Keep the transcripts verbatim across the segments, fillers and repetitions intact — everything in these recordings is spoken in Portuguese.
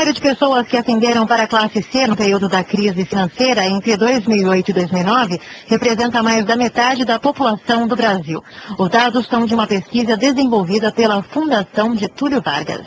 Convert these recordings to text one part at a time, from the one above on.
número de pessoas que ascenderam para a classe C no período da crise financeira entre dois mil e oito e dois mil e nove representa mais da metade da população do Brasil. Os dados são de uma pesquisa desenvolvida pela Fundação Getúlio Vargas.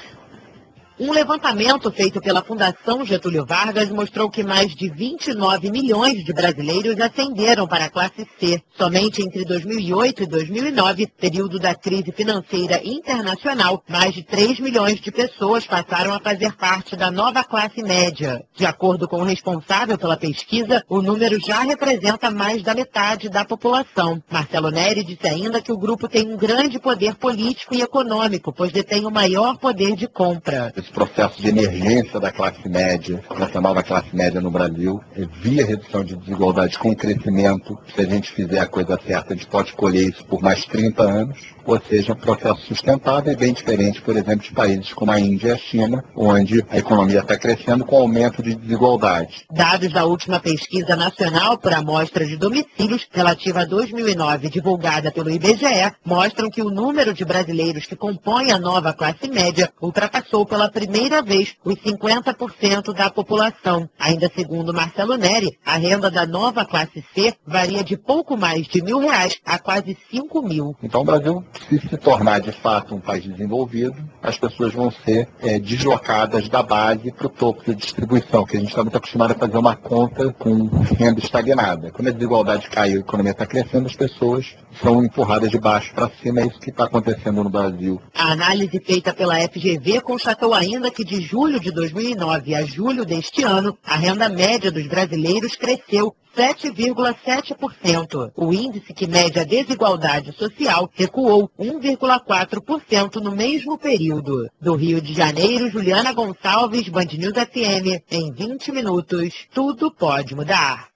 Um levantamento feito pela Fundação Getúlio Vargas mostrou que mais de vinte e nove milhões de brasileiros ascenderam para a classe C. Somente entre dois mil e oito e dois mil e nove, período da crise financeira internacional, mais de três milhões de pessoas passaram a fazer parte da nova classe média. De acordo com o responsável pela pesquisa, o número já representa mais da metade da população. Marcelo Neri disse ainda que o grupo tem um grande poder político e econômico, pois detém o maior poder de compra. Esse processo de emergência da classe média, dessa nova classe média no Brasil, via redução de desigualdade com crescimento. Se a gente fizer a coisa certa, a gente pode colher isso por mais trinta anos, ou seja, um processo sustentável e bem diferente, por exemplo, de países como a Índia e a China, onde a economia está crescendo com aumento de desigualdade. Dados da última pesquisa nacional por amostra de domicílios, relativa a dois mil e nove, divulgada pelo I B G E, mostram que o número de brasileiros que compõem a nova classe média ultrapassou pela primeira vez os cinquenta por cento da população. Ainda segundo Marcelo Neri, a renda da nova classe C varia de pouco mais de mil reais a quase cinco mil. Então o Brasil, se se tornar de fato um país desenvolvido, as pessoas vão ser é, deslocadas da base para o topo de distribuição, que a gente está muito acostumado a fazer uma conta com renda estagnada. Quando a desigualdade cai e a economia está crescendo, as pessoas são empurradas de baixo para cima. É isso que está acontecendo no Brasil. A análise feita pela F G V constatou ainda que de julho de dois mil e nove a julho deste ano, a renda média dos brasileiros cresceu sete vírgula sete por cento. O índice que mede a desigualdade social recuou um vírgula quatro por cento no mesmo período. Do Rio de Janeiro, Juliana Gonçalves, Band News F M, em vinte minutos, tudo pode mudar.